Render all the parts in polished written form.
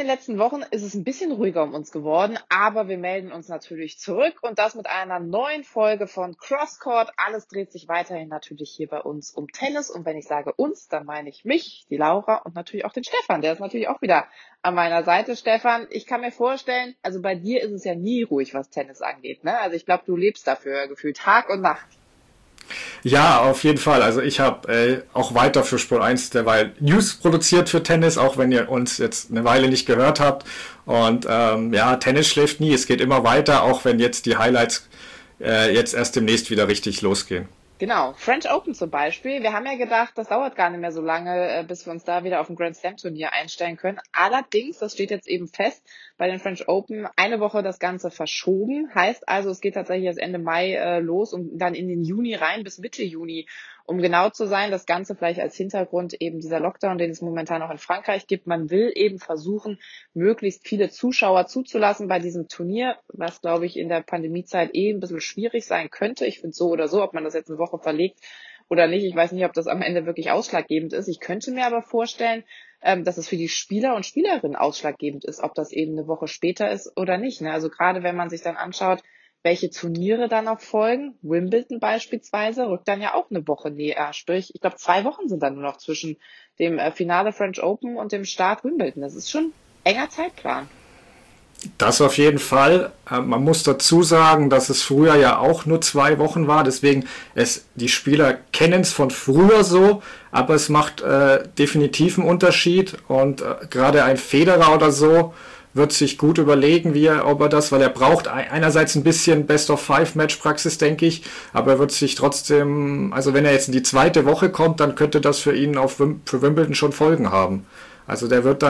den letzten Wochen ist es ein bisschen ruhiger um uns geworden, aber wir melden uns natürlich zurück und das mit einer neuen Folge von Crosscourt. Alles dreht sich weiterhin natürlich hier bei uns um Tennis und wenn ich sage uns, dann meine ich mich, die Laura und natürlich auch den Stefan. Der ist natürlich auch wieder an meiner Seite. Stefan, ich kann mir vorstellen, also bei dir ist es ja nie ruhig, was Tennis angeht, ne? Also ich glaube, du lebst dafür gefühlt Tag und Nacht. Ja, auf jeden Fall. Also ich habe auch weiter für Sport 1 derweil News produziert für Tennis, auch wenn ihr uns jetzt eine Weile nicht gehört habt. Und ja, Tennis schläft nie. Es geht immer weiter, auch wenn jetzt die Highlights jetzt erst demnächst wieder richtig losgehen. Genau, French Open zum Beispiel. Wir haben ja gedacht, das dauert gar nicht mehr so lange, bis wir uns da wieder auf ein Grand Slam Turnier einstellen können. Allerdings, das steht jetzt eben fest, bei den French Open eine Woche das Ganze verschoben. Heißt also, es geht tatsächlich erst Ende Mai los und dann in den Juni rein bis Mitte Juni. Um genau zu sein, das Ganze vielleicht als Hintergrund eben dieser Lockdown, den es momentan auch in Frankreich gibt. Man will eben versuchen, möglichst viele Zuschauer zuzulassen bei diesem Turnier, was, glaube ich, in der Pandemiezeit ein bisschen schwierig sein könnte. Ich finde so oder so, ob man das jetzt eine Woche verlegt oder nicht. Ich weiß nicht, ob das am Ende wirklich ausschlaggebend ist. Ich könnte mir aber vorstellen, dass es für die Spieler und Spielerinnen ausschlaggebend ist, ob das eben eine Woche später ist oder nicht. Ne? Also gerade wenn man sich dann anschaut, welche Turniere dann noch folgen. Wimbledon beispielsweise rückt dann ja auch eine Woche näher. Sprich, ich glaube, 2 Wochen sind dann nur noch zwischen dem Finale French Open und dem Start Wimbledon. Das ist schon enger Zeitplan. Das auf jeden Fall. Man muss dazu sagen, dass es früher ja auch nur 2 Wochen war. Deswegen, die Spieler kennen es von früher so, aber es macht definitiv einen Unterschied. Und gerade ein Federer oder so wird sich gut überlegen, ob er das, weil er braucht einerseits ein bisschen Best-of-Five-Match-Praxis, denke ich, aber er wird sich trotzdem, also wenn er jetzt in die zweite Woche kommt, dann könnte das für ihn für Wimbledon schon Folgen haben. Also der wird da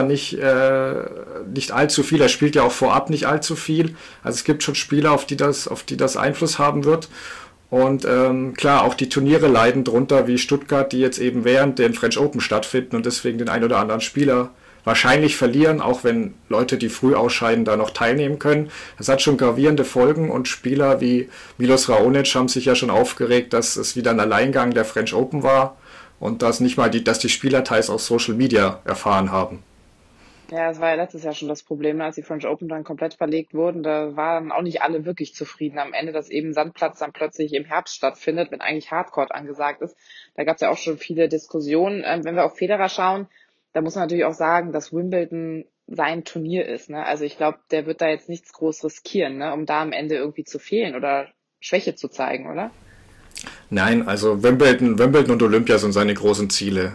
nicht allzu viel, er spielt ja auch vorab nicht allzu viel, also es gibt schon Spieler, auf die das Einfluss haben wird. Und klar, auch die Turniere leiden drunter, wie Stuttgart, die jetzt eben während den French Open stattfinden und deswegen den ein oder anderen Spieler wahrscheinlich verlieren, auch wenn Leute, die früh ausscheiden, da noch teilnehmen können. Das hat schon gravierende Folgen und Spieler wie Milos Raonic haben sich ja schon aufgeregt, dass es wieder ein Alleingang der French Open war und dass nicht mal dass die Spieler teils aus Social Media erfahren haben. Ja, das war ja letztes Jahr schon das Problem, als die French Open dann komplett verlegt wurden. Da waren auch nicht alle wirklich zufrieden am Ende, dass eben Sandplatz dann plötzlich im Herbst stattfindet, wenn eigentlich Hardcourt angesagt ist. Da gab es ja auch schon viele Diskussionen. Wenn wir auf Federer schauen, da muss man natürlich auch sagen, dass Wimbledon sein Turnier ist. Ne? Also ich glaube, der wird da jetzt nichts groß riskieren, ne? Um da am Ende irgendwie zu fehlen oder Schwäche zu zeigen, oder? Nein, also Wimbledon und Olympia sind seine großen Ziele.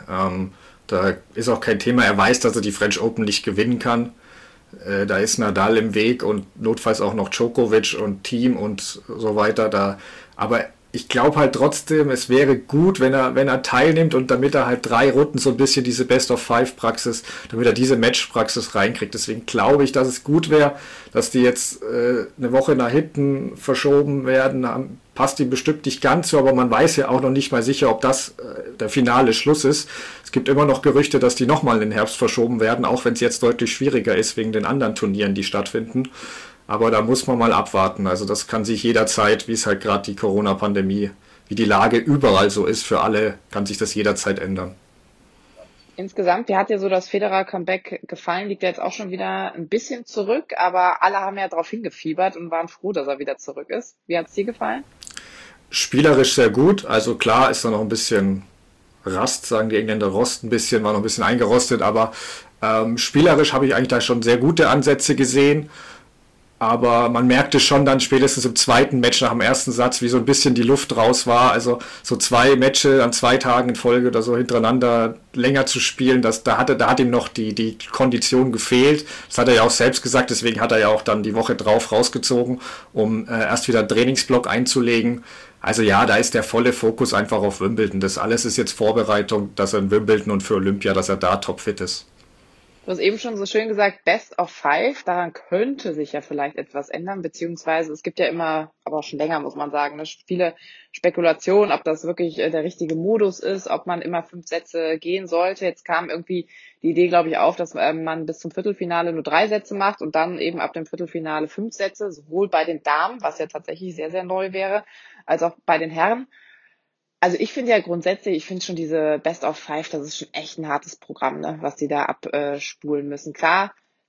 Da ist auch kein Thema. Er weiß, dass er die French Open nicht gewinnen kann. Da ist Nadal im Weg und notfalls auch noch Djokovic und Team und so weiter. Aber ich glaube halt trotzdem, es wäre gut, wenn er teilnimmt und damit er halt 3 Runden so ein bisschen diese Best-of-Five-Praxis, damit er diese Match-Praxis reinkriegt. Deswegen glaube ich, dass es gut wäre, dass die jetzt eine Woche nach hinten verschoben werden. Passt ihm bestimmt nicht ganz so, aber man weiß ja auch noch nicht mal sicher, ob das der finale Schluss ist. Es gibt immer noch Gerüchte, dass die nochmal in den Herbst verschoben werden, auch wenn es jetzt deutlich schwieriger ist wegen den anderen Turnieren, die stattfinden. Aber da muss man mal abwarten. Also das kann sich jederzeit, wie es halt gerade die Corona-Pandemie, wie die Lage überall so ist für alle, kann sich das jederzeit ändern. Insgesamt, wie hat dir so das Federer-Comeback gefallen? Liegt er jetzt auch schon wieder ein bisschen zurück, aber alle haben ja darauf hingefiebert und waren froh, dass er wieder zurück ist. Wie hat es dir gefallen? Spielerisch sehr gut. Also klar ist da noch ein bisschen Rast, sagen die Engländer, Rost ein bisschen, war noch ein bisschen eingerostet, aber spielerisch habe ich eigentlich da schon sehr gute Ansätze gesehen. Aber man merkte schon dann spätestens im zweiten Match nach dem ersten Satz, wie so ein bisschen die Luft raus war. Also so 2 Matches an 2 Tagen in Folge oder so hintereinander länger zu spielen, da hat ihm noch die Kondition gefehlt. Das hat er ja auch selbst gesagt, deswegen hat er ja auch dann die Woche drauf rausgezogen, um erst wieder einen Trainingsblock einzulegen. Also ja, da ist der volle Fokus einfach auf Wimbledon. Das alles ist jetzt Vorbereitung, dass er in Wimbledon und für Olympia, dass er da topfit ist. Du hast eben schon so schön gesagt, Best of Five. Daran könnte sich ja vielleicht etwas ändern, beziehungsweise es gibt ja immer, aber auch schon länger, muss man sagen, ne, viele Spekulationen, ob das wirklich der richtige Modus ist, ob man immer 5 Sätze gehen sollte. Jetzt kam irgendwie die Idee, glaube ich, auf, dass man bis zum Viertelfinale nur 3 Sätze macht und dann eben ab dem Viertelfinale 5 Sätze, sowohl bei den Damen, was ja tatsächlich sehr, sehr neu wäre, als auch bei den Herren. Also ich finde ja grundsätzlich, ich finde schon diese Best of Five, das ist schon echt ein hartes Programm, ne, was die da abspulen müssen. Klar,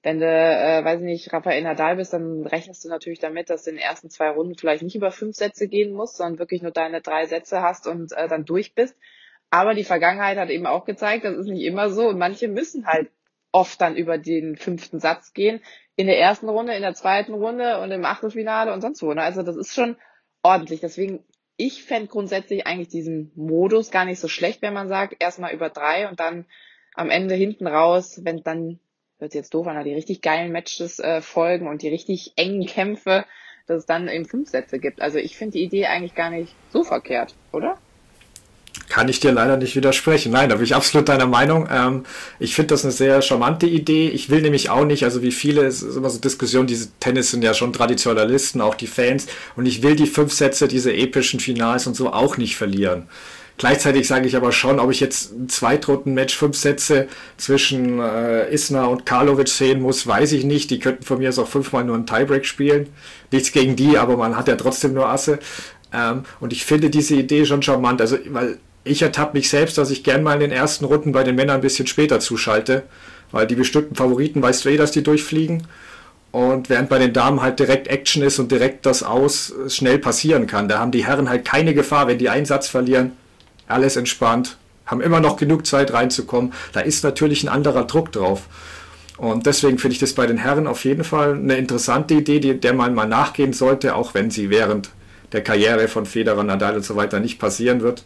Wenn du, weiß ich nicht, Rafael Nadal bist, dann rechnest du natürlich damit, dass du in den ersten 2 Runden vielleicht nicht über 5 Sätze gehen musst, sondern wirklich nur deine 3 Sätze hast und dann durch bist. Aber die Vergangenheit hat eben auch gezeigt, das ist nicht immer so und manche müssen halt oft dann über den 5. Satz gehen. In der ersten Runde, in der zweiten Runde und im Achtelfinale und sonst wo. Ne? Also das ist schon ordentlich. Deswegen, ich fände grundsätzlich eigentlich diesen Modus gar nicht so schlecht, wenn man sagt, erstmal über 3 und dann am Ende hinten raus, wenn dann, wird jetzt doof an, die richtig geilen Matches folgen und die richtig engen Kämpfe, dass es dann eben 5 Sätze gibt. Also ich finde die Idee eigentlich gar nicht so verkehrt, oder? Kann ich dir leider nicht widersprechen. Nein, da bin ich absolut deiner Meinung. Ich finde das eine sehr charmante Idee. Ich will nämlich auch nicht, also wie viele, es ist immer so Diskussion, diese Tennis sind ja schon Traditionalisten, auch die Fans. Und ich will die 5 Sätze, diese epischen Finals und so auch nicht verlieren. Gleichzeitig sage ich aber schon, ob ich jetzt ein Zweitrunden-Match 5 Sätze zwischen Isner und Karlovic sehen muss, weiß ich nicht. Die könnten von mir aus auch 5-mal nur einen Tiebreak spielen. Nichts gegen die, aber man hat ja trotzdem nur Asse. Und ich finde diese Idee schon charmant. Also, weil ich ertappe mich selbst, dass ich gern mal in den ersten Runden bei den Männern ein bisschen später zuschalte, weil die bestimmten Favoriten, weißt du dass die durchfliegen. Und während bei den Damen halt direkt Action ist und direkt das Aus schnell passieren kann. Da haben die Herren halt keine Gefahr, wenn die einen Satz verlieren. Alles entspannt, haben immer noch genug Zeit reinzukommen. Da ist natürlich ein anderer Druck drauf. Und deswegen finde ich das bei den Herren auf jeden Fall eine interessante Idee, der man mal nachgehen sollte, auch wenn sie während der Karriere von Federer, Nadal und so weiter nicht passieren wird.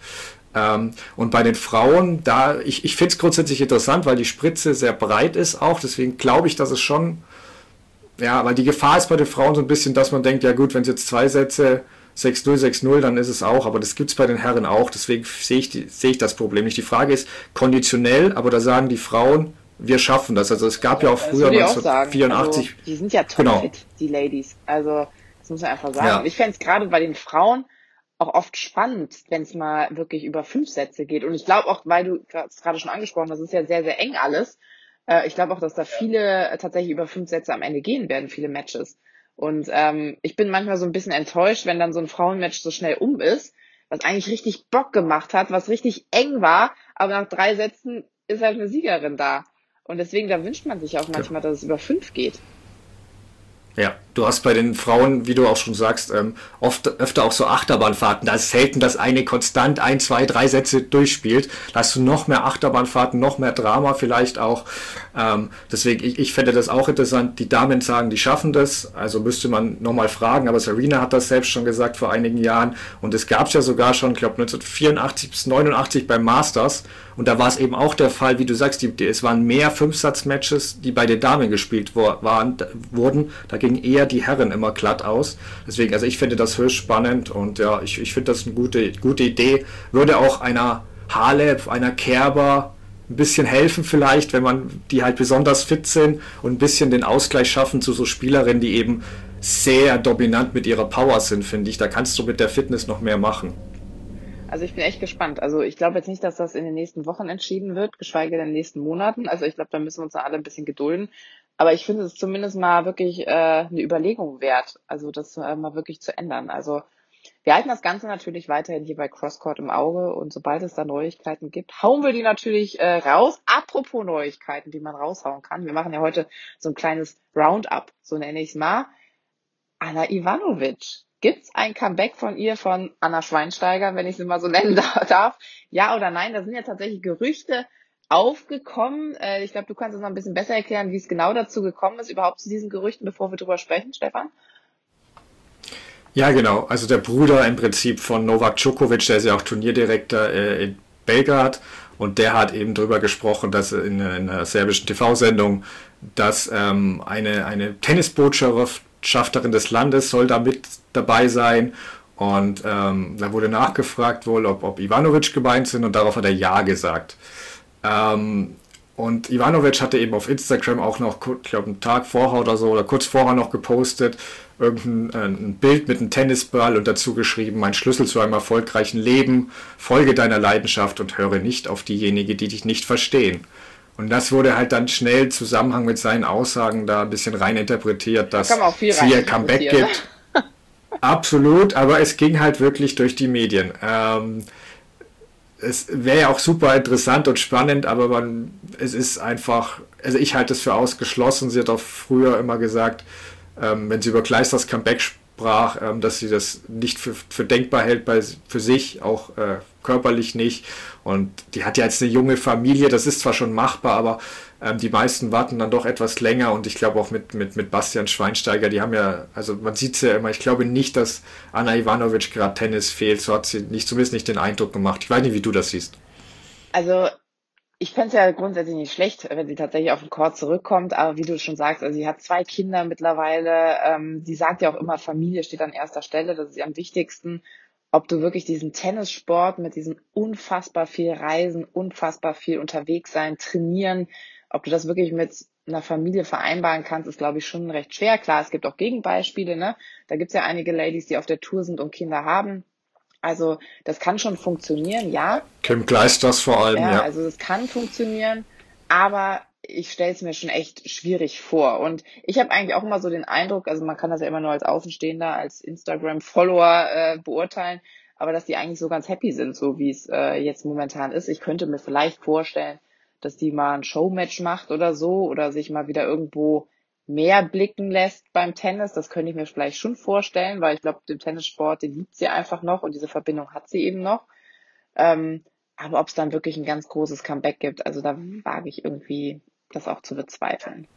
Und bei den Frauen, ich finde es grundsätzlich interessant, weil die Spritze sehr breit ist auch, deswegen glaube ich, dass es schon, ja, weil die Gefahr ist bei den Frauen so ein bisschen, dass man denkt, ja gut, wenn es jetzt 2 Sätze 6-0, 6-0, dann ist es auch, aber das gibt es bei den Herren auch, deswegen sehe ich das Problem nicht. Die Frage ist konditionell, aber da sagen die Frauen, wir schaffen das. Also es gab ja auch früher 1984. Also, die sind ja topfit, die Ladies. Also das muss man einfach sagen. Ja. Und ich fände es gerade bei den Frauen auch oft spannend, wenn es mal wirklich über 5 Sätze geht. Und ich glaube auch, weil du es gerade schon angesprochen hast, das ist ja sehr, sehr eng alles. Ich glaube auch, dass da viele tatsächlich über 5 Sätze am Ende gehen werden, viele Matches. Und ich bin manchmal so ein bisschen enttäuscht, wenn dann so ein Frauenmatch so schnell ist, was eigentlich richtig Bock gemacht hat, was richtig eng war, aber nach 3 Sätzen ist halt eine Siegerin da. Und deswegen, da wünscht man sich auch manchmal, dass es über 5 geht. Ja, du hast bei den Frauen, wie du auch schon sagst, öfter auch so Achterbahnfahrten. Da ist selten, dass eine konstant 1, 2, 3 Sätze durchspielt. Da hast du noch mehr Achterbahnfahrten, noch mehr Drama vielleicht auch. Deswegen, ich fände das auch interessant. Die Damen sagen, die schaffen das. Also müsste man nochmal fragen. Aber Serena hat das selbst schon gesagt vor einigen Jahren. Und es gab es ja sogar schon, ich glaube 1984 bis 89 beim Masters. Und da war es eben auch der Fall, wie du sagst, es waren mehr 5-Satz-Matches, die bei den Damen gespielt wurden. Da gingen eher die Herren immer glatt aus. Deswegen, also ich finde das höchst spannend und ja, ich finde das eine gute Idee. Würde auch einer Halep, einer Kerber ein bisschen helfen vielleicht, wenn man die halt besonders fit sind und ein bisschen den Ausgleich schaffen zu so Spielerinnen, die eben sehr dominant mit ihrer Power sind, finde ich. Da kannst du mit der Fitness noch mehr machen. Also ich bin echt gespannt. Also ich glaube jetzt nicht, dass das in den nächsten Wochen entschieden wird, geschweige denn in den nächsten Monaten. Also ich glaube, da müssen wir uns da alle ein bisschen gedulden. Aber ich finde es zumindest mal wirklich eine Überlegung wert, also das mal wirklich zu ändern. Also wir halten das Ganze natürlich weiterhin hier bei CrossCourt im Auge und sobald es da Neuigkeiten gibt, hauen wir die natürlich raus. Apropos Neuigkeiten, die man raushauen kann. Wir machen ja heute so ein kleines Roundup, so nenne ich es mal. Ana Ivanovic. Gibt's ein Comeback von ihr, von Anna Schweinsteiger, wenn ich sie mal so nennen darf? Ja oder nein? Da sind ja tatsächlich Gerüchte aufgekommen. Ich glaube, du kannst es noch ein bisschen besser erklären, wie es genau dazu gekommen ist, überhaupt zu diesen Gerüchten, bevor wir drüber sprechen, Stefan. Ja, genau. Also der Bruder im Prinzip von Novak Djokovic, der ist ja auch Turnierdirektor in Belgrad und der hat eben drüber gesprochen, dass in einer serbischen TV-Sendung, dass eine Tennisbotschafterin des Landes soll da mit dabei sein und da wurde nachgefragt wohl, ob Ivanovic gemeint sind und darauf hat er Ja gesagt. Und Ivanovic hatte eben auf Instagram auch noch, ich glaube, einen Tag vorher oder so, oder kurz vorher noch gepostet, irgendein Bild mit einem Tennisball und dazu geschrieben, mein Schlüssel zu einem erfolgreichen Leben, folge deiner Leidenschaft und höre nicht auf diejenigen, die dich nicht verstehen. Und das wurde halt dann schnell im Zusammenhang mit seinen Aussagen da ein bisschen rein interpretiert, dass sie ihr Comeback gibt. Absolut, aber es ging halt wirklich durch die Medien. es wäre ja auch super interessant und spannend, aber es ist einfach, also ich halte es für ausgeschlossen. Sie hat auch früher immer gesagt, wenn sie über Kleisters Comeback sprach, dass sie das nicht für denkbar hält für sich, auch körperlich nicht. Und die hat ja jetzt eine junge Familie, das ist zwar schon machbar, aber die meisten warten dann doch etwas länger und ich glaube auch mit Bastian Schweinsteiger, die haben ja, also man sieht es ja immer, ich glaube nicht, dass Ana Ivanovic gerade Tennis fehlt, so hat sie nicht, zumindest nicht den Eindruck gemacht. Ich weiß nicht, wie du das siehst. Also ich fände es ja grundsätzlich nicht schlecht, wenn sie tatsächlich auf den Court zurückkommt, aber wie du schon sagst, also sie hat 2 Kinder mittlerweile, sie sagt ja auch immer, Familie steht an erster Stelle, das ist ihr am wichtigsten. Ob du wirklich diesen Tennissport mit diesem unfassbar viel Reisen, unfassbar viel unterwegs sein, trainieren, ob du das wirklich mit einer Familie vereinbaren kannst, ist, glaube ich, schon recht schwer. Klar, es gibt auch Gegenbeispiele, ne? Da gibt's ja einige Ladies, die auf der Tour sind und Kinder haben. Also das kann schon funktionieren, ja. Kim Kleisters vor allem, Ja, ja. also das kann funktionieren, aber ich stelle es mir schon echt schwierig vor. Und ich habe eigentlich auch immer so den Eindruck, also man kann das ja immer nur als Außenstehender, als Instagram-Follower beurteilen, aber dass die eigentlich so ganz happy sind, so wie es jetzt momentan ist. Ich könnte mir vielleicht vorstellen, dass die mal ein Showmatch macht oder so oder sich mal wieder irgendwo mehr blicken lässt beim Tennis. Das könnte ich mir vielleicht schon vorstellen, weil ich glaube, den Tennissport, den liebt sie einfach noch und diese Verbindung hat sie eben noch. Ähm, aber ob es dann wirklich ein ganz großes Comeback gibt, also da wage ich irgendwie das auch zu bezweifeln.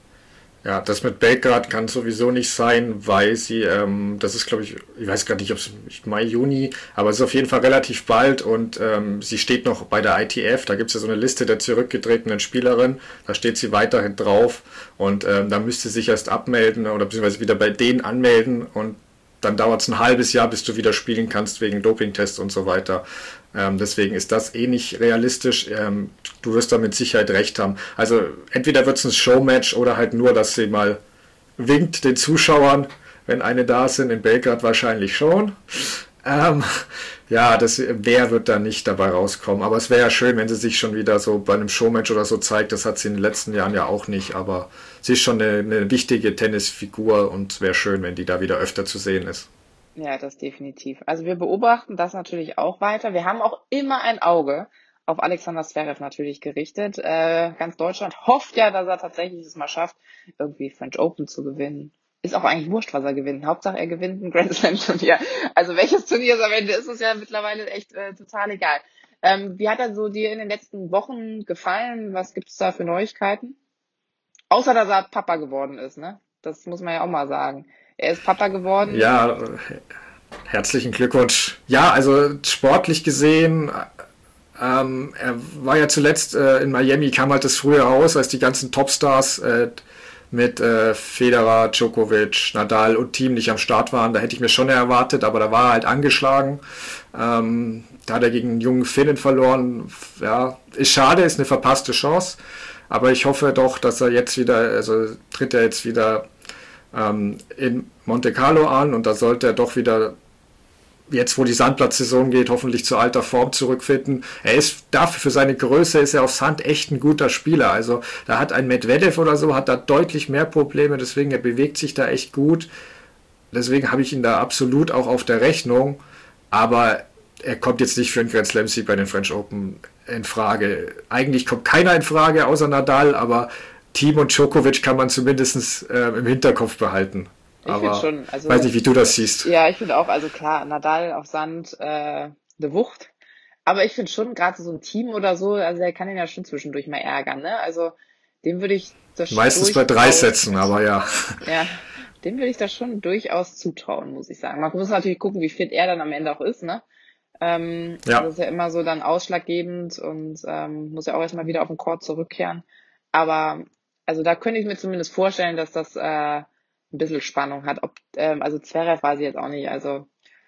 Ja, das mit Belgrad kann sowieso nicht sein, weil sie, das ist glaube ich weiß gar nicht, ob es Mai, Juni, aber es ist auf jeden Fall relativ bald und sie steht noch bei der ITF, da gibt es ja so eine Liste der zurückgetretenen Spielerinnen, da steht sie weiterhin drauf und da müsste sie sich erst abmelden oder beziehungsweise wieder bei denen anmelden und dann dauert es ein halbes Jahr, bis du wieder spielen kannst wegen Dopingtests und so weiter. Deswegen ist das eh nicht realistisch. Du wirst da mit Sicherheit recht haben. Also entweder wird es ein Showmatch oder halt nur, dass sie mal winkt den Zuschauern, wenn eine da sind. In Belgrad wahrscheinlich schon. Ähm, ja, wer wird da nicht dabei rauskommen. Aber es wäre ja schön, wenn sie sich schon wieder so bei einem Showmatch oder so zeigt. Das hat sie in den letzten Jahren ja auch nicht. Aber sie ist schon eine wichtige Tennisfigur und es wäre schön, wenn die da wieder öfter zu sehen ist. Ja, das definitiv. Also wir beobachten das natürlich auch weiter. Wir haben auch immer ein Auge auf Alexander Zverev natürlich gerichtet. Ganz Deutschland hofft ja, dass er tatsächlich es mal schafft, irgendwie French Open zu gewinnen. Ist auch eigentlich wurscht, was er gewinnt. Hauptsache er gewinnt ein Grand Slam Turnier. Also welches Turnier es am Ende ist, ist ja mittlerweile echt total egal. Wie hat er so dir in den letzten Wochen gefallen? Was gibt's da für Neuigkeiten? Außer, dass er Papa geworden ist, ne? Das muss man ja auch mal sagen. Er ist Papa geworden. Ja, herzlichen Glückwunsch. Ja, also sportlich gesehen, er war ja zuletzt in Miami, kam halt das früher raus, als die ganzen Topstars mit Federer, Djokovic, Nadal und Team nicht am Start waren. Da hätte ich mir schon erwartet, aber da war er halt angeschlagen. Da hat er gegen einen jungen Finnen verloren. Ja, ist schade, ist eine verpasste Chance. Aber ich hoffe doch, dass er jetzt wieder, also tritt er jetzt wieder in Monte Carlo an und da sollte er doch wieder, jetzt wo die Sandplatzsaison geht, hoffentlich zur alter Form zurückfinden. Er ist dafür, für seine Größe ist er auf Sand echt ein guter Spieler. Also da hat ein Medvedev oder so, hat da deutlich mehr Probleme, deswegen er bewegt sich da echt gut. Deswegen habe ich ihn da absolut auch auf der Rechnung, aber er kommt jetzt nicht für einen Grand Slam Sieg bei den French Open in Frage. Eigentlich kommt keiner in Frage außer Nadal, aber Team und Djokovic kann man zumindest im Hinterkopf behalten. Ich finde Aber schon, also weiß nicht, wie du das siehst. ja, ich finde auch, also klar, Nadal auf Sand, eine Wucht. Aber ich finde schon, gerade so ein Team oder so, also der kann ihn ja schon zwischendurch mal ärgern, ne? Also dem würde ich das Meistens bei 3 Sätzen, aber ja. ja, dem würde ich das schon durchaus zutrauen, muss ich sagen. Man muss natürlich gucken, wie fit er dann am Ende auch ist, ne? Ja, Das ist ja immer so dann ausschlaggebend und muss ja auch erstmal wieder auf den Court zurückkehren. Aber also da könnte ich mir zumindest vorstellen, dass das ein bisschen Spannung hat. Also Zverev weiß ich jetzt auch nicht. Also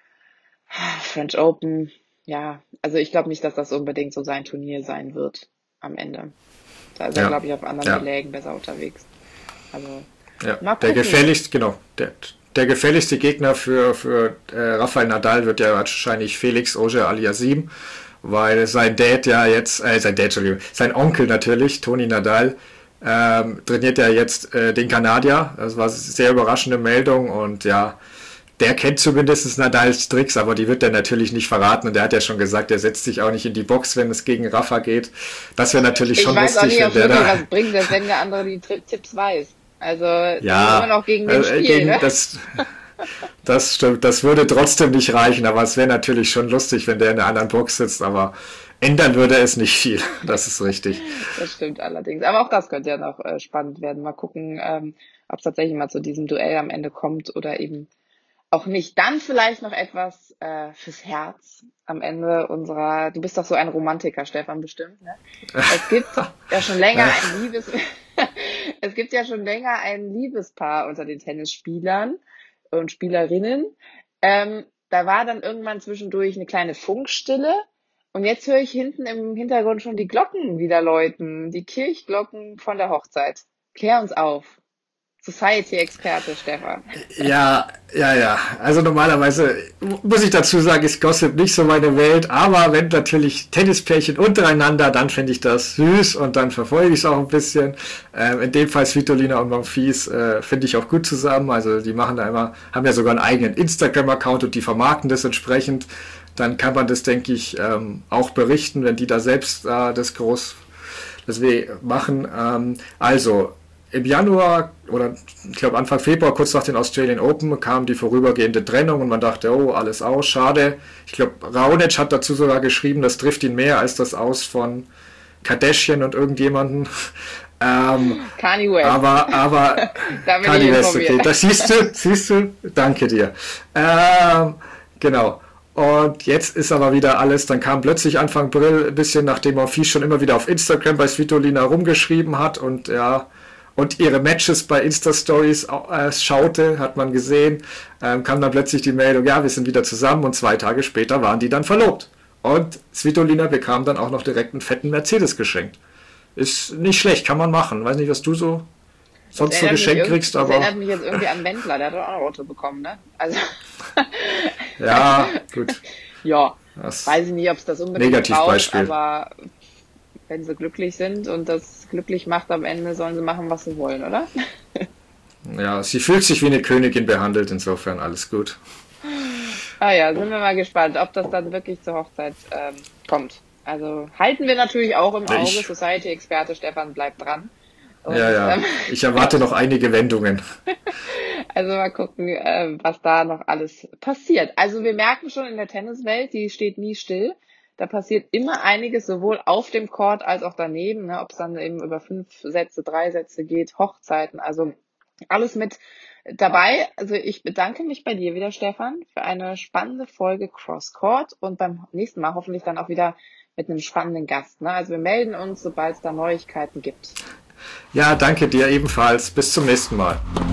French Open, ja, also ich glaube nicht, dass das unbedingt so sein Turnier sein wird am Ende. Da ist er, ja, glaube ich, auf anderen ja, Belägen besser unterwegs. Also ja. mal Der gucken. gefährlichste, genau, der gefährlichste Gegner für Rafael Nadal wird ja wahrscheinlich Felix Auger-Aliassime, weil sein Dad ja jetzt, Entschuldigung, sein Onkel natürlich, Toni Nadal, trainiert ja jetzt den Kanadier. Das war eine sehr überraschende Meldung und ja, der kennt zumindest Nadals Tricks, aber die wird er natürlich nicht verraten. Und der hat ja schon gesagt, er setzt sich auch nicht in die Box, wenn es gegen Rafa geht. Das wäre natürlich schon lustig, ich weiß auch nicht, ob wirklich was bringt, dass wenn der andere die Tipps weiß. Also, ja, immer noch gegen den Spiel, ne? Das stimmt, das würde trotzdem nicht reichen, aber es wäre natürlich schon lustig, wenn der in einer anderen Box sitzt, aber ändern würde es nicht viel, das ist richtig. Das stimmt allerdings, aber auch das könnte ja noch spannend werden. Mal gucken, ob es tatsächlich mal zu diesem Duell am Ende kommt oder eben auch nicht. Dann vielleicht noch etwas fürs Herz am Ende unserer, du bist doch so ein Romantiker, Stefan, bestimmt, ne? Es gibt ja schon länger es gibt ja schon länger ein Liebespaar unter den Tennisspielern und Spielerinnen. Da war dann irgendwann zwischendurch eine kleine Funkstille und jetzt höre ich hinten im Hintergrund schon die Glocken wieder läuten, die Kirchglocken von der Hochzeit. Klär uns auf. Society-Experte, Stefan. Ja. Also normalerweise muss ich dazu sagen, ist Gossip nicht so meine Welt, aber wenn natürlich Tennispärchen untereinander, dann finde ich das süß und dann verfolge ich es auch ein bisschen. In dem Fall Svitolina und Monfils finde ich auch gut zusammen. Also die machen da immer, haben ja sogar einen eigenen Instagram-Account und die vermarkten das entsprechend. Dann kann man das, denke ich, auch berichten, wenn die da selbst das machen. Also im Januar oder ich glaube Anfang Februar, kurz nach den Australian Open, kam die vorübergehende Trennung und man dachte, oh, alles aus, schade. Ich glaube, Raonic hat dazu sogar geschrieben, das trifft ihn mehr als das Aus von Kardashian und irgendjemanden. Kanye West. Aber Kanye West, okay, das siehst du, danke dir. Genau. Und jetzt ist aber wieder alles, dann kam plötzlich Anfang April, ein bisschen nachdem Monfils schon immer wieder auf Instagram bei Svitolina rumgeschrieben hat und ihre Matches bei Insta-Stories schaute, hat man gesehen, kam dann plötzlich die Meldung, ja, wir sind wieder zusammen und 2 Tage später waren die dann verlobt. Und Svitolina bekam dann auch noch direkt einen fetten Mercedes geschenkt. Ist nicht schlecht, kann man machen. Weiß nicht, was du sonst so geschenkt kriegst, aber... Das erinnert mich jetzt irgendwie an Wendler, der hat doch auch ein Auto bekommen, ne? Also... Ja, gut. Ja, weiß ich nicht, ob es das unbedingt Negativbeispiel. braucht, aber wenn sie glücklich sind und das glücklich macht am Ende, sollen sie machen, was sie wollen, oder? Ja, sie fühlt sich wie eine Königin behandelt, insofern alles gut. Ah ja, sind wir mal gespannt, ob das dann wirklich zur Hochzeit kommt. Also halten wir natürlich auch im Auge, Society-Experte Stefan bleibt dran. Und, ja, ich erwarte noch einige Wendungen. Also mal gucken, was da noch alles passiert. Also wir merken schon in der Tenniswelt, die steht nie still. Da passiert immer einiges, sowohl auf dem Court als auch daneben, ne, ob es dann eben über 5 Sätze, 3 Sätze geht, Hochzeiten, also alles mit dabei. Also ich bedanke mich bei dir wieder, Stefan, für eine spannende Folge Cross Court und beim nächsten Mal hoffentlich dann auch wieder mit einem spannenden Gast. Ne? Also wir melden uns, sobald es da Neuigkeiten gibt. Ja, danke dir ebenfalls. Bis zum nächsten Mal.